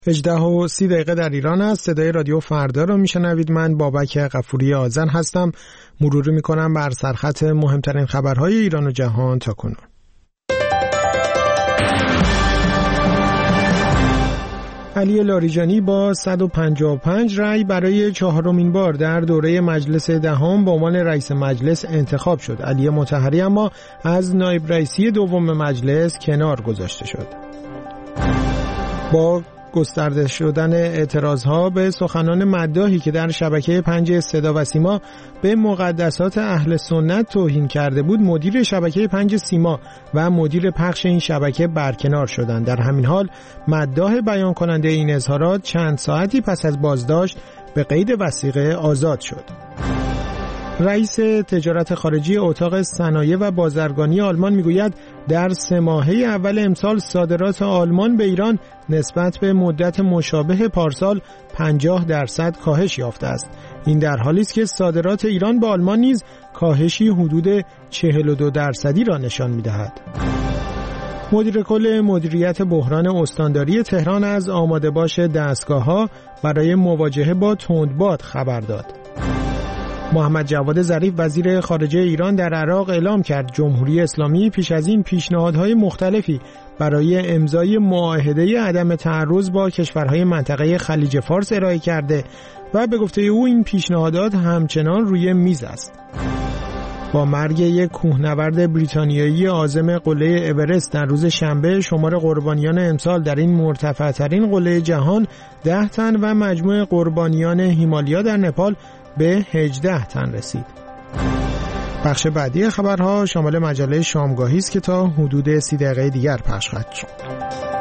18:30 در ایران است. صدای رادیو فردا رو میشنوید. من بابک غفوری آذن هستم. مروری میکنم بر سرخط مهمترین خبرهای ایران و جهان تا کنون. علی لاریجانی با 155 رأی برای چهارمین بار در دوره مجلس دهم به عنوان رئیس مجلس انتخاب شد. علی مطهری اما از نایب رئیسی دوم مجلس کنار گذاشته شد. با گسترده شدن اعتراضها به سخنان مداحی که در شبکه 5 صدا و سیما به مقدسات اهل سنت توهین کرده بود، مدیر شبکه 5 سیما و مدیر پخش این شبکه برکنار شدند. در همین حال مداح بیان کننده این اظهارات چند ساعتی پس از بازداشت به قید وثیقه آزاد شد. رئیس تجارت خارجی اتاق صنایع و بازرگانی آلمان میگوید در 3 ماهه اول امسال صادرات آلمان به ایران نسبت به مدت مشابه پارسال 50% کاهش یافته است. این در حالی است که صادرات ایران به آلمان نیز کاهشی حدود 42% را نشان می‌دهد. مدیر کل مدیریت بحران استانداری تهران از آماده باش دستگاه‌ها برای مواجهه با تندباد خبر داد. محمد جواد ظریف وزیر خارجه ایران در عراق اعلام کرد جمهوری اسلامی پیش از این پیشنهادهای مختلفی برای امضای معاهده عدم تعرض با کشورهای منطقه خلیج فارس ارائه کرده و به گفته او این پیشنهادات همچنان روی میز است. با مرگ یک کوهنورد بریتانیایی عازم قله اورست در روز شنبه، شمار قربانیان امسال در این مرتفع‌ترین قله جهان 10 تن و مجموع قربانیان هیمالیا در نپال به 18 تن رسید. بخش بعدی خبرها شامل مجله شامگاهی است که تا حدود 30 دقیقه دیگر پخش خواهد شد.